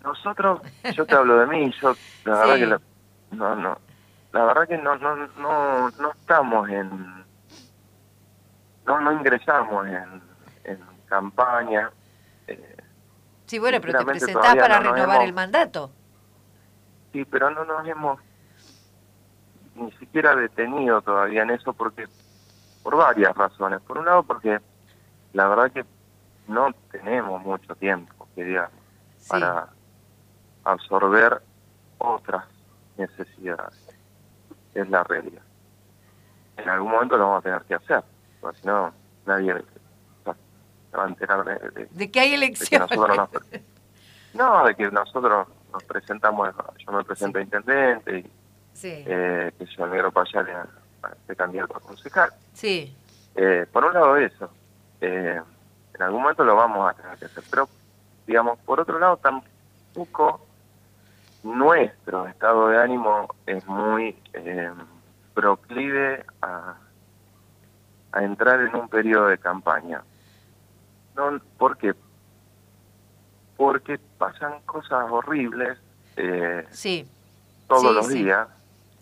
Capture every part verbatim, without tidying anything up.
nosotros, yo te hablo de mí, yo la verdad que Sí, la, no, no, la verdad que no, no, no, no estamos en, no, no ingresamos en, en campaña, eh, sí, bueno, pero te sinceramente presentás todavía para no nos renovar el hemos, mandato. sí, pero no nos hemos ni siquiera detenido todavía en eso porque, por varias razones. Por un lado porque la verdad que no tenemos mucho tiempo, que digamos, Sí, para absorber otras necesidades, es la realidad. En algún momento lo vamos a tener que hacer, porque si no, nadie se va a enterar de, de- de que hay de que nosotros no elecciones. nos... No, de que nosotros nos presentamos, yo me Sí, presento a intendente, y sí, eh, que yo el negro Payale a, a este candidato a concejal. sí, Eh, por un lado eso, eh, en algún momento lo vamos a tener que hacer, pero digamos, por otro lado tampoco nuestro estado de ánimo es muy eh, proclive a, a entrar en un periodo de campaña. No, ¿por qué? Porque pasan cosas horribles eh, sí, todos sí, los sí. días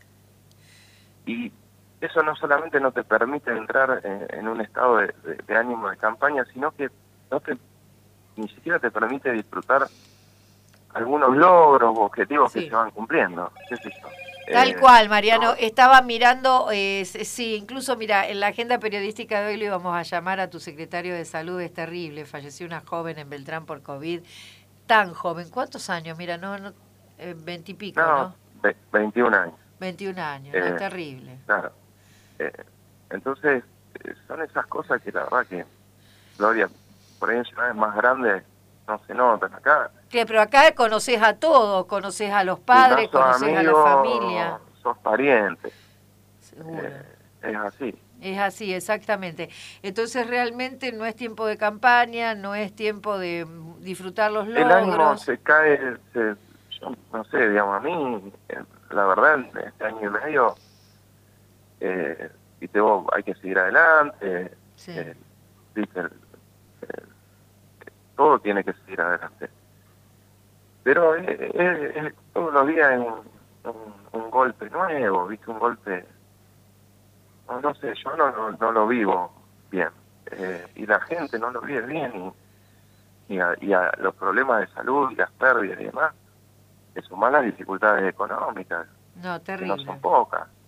y eso no solamente no te permite entrar en, en un estado de, de, de ánimo de campaña, sino que no te ni siquiera te permite disfrutar algunos logros o objetivos que Sí. se van cumpliendo, qué sé yo. Tal Eh, cual, Mariano. no, Estaba mirando, eh, s- sí, incluso mira, en la agenda periodística de hoy lo íbamos a llamar a tu secretario de salud, es terrible. Falleció una joven en Beltrán por COVID, tan joven. ¿Cuántos años? Mira, no, no, eh, veintipico, no, ¿no? ve- veintiún años. Veintiún años, no, Eh, terrible. claro. Eh, entonces, eh, son esas cosas que la verdad que, Gloria, por ahí en ciudades más grandes no se notan acá. Claro, pero acá conoces a todos, conoces a los Si no padres, sos conoces a la familia. amigo, sos pariente. Seguro. Eh, es así. Es así, exactamente. Entonces realmente no es tiempo de campaña, no es tiempo de mm, disfrutar los El ánimo logros. se cae, se, yo no sé, digamos, a mí, eh, la verdad, en este año y medio, eh, y tengo, hay que seguir adelante, Sí, eh, viste, el- el- todo tiene que seguir adelante. Pero eh, eh, eh, todos los días es un, un, un golpe nuevo, viste, un golpe, no, no sé, yo no, no, no lo vivo bien, eh, y la gente no lo vive bien, y, y, a, y a los problemas de salud y las pérdidas y demás, le suman las dificultades económicas, no, que no son terrible. pocas.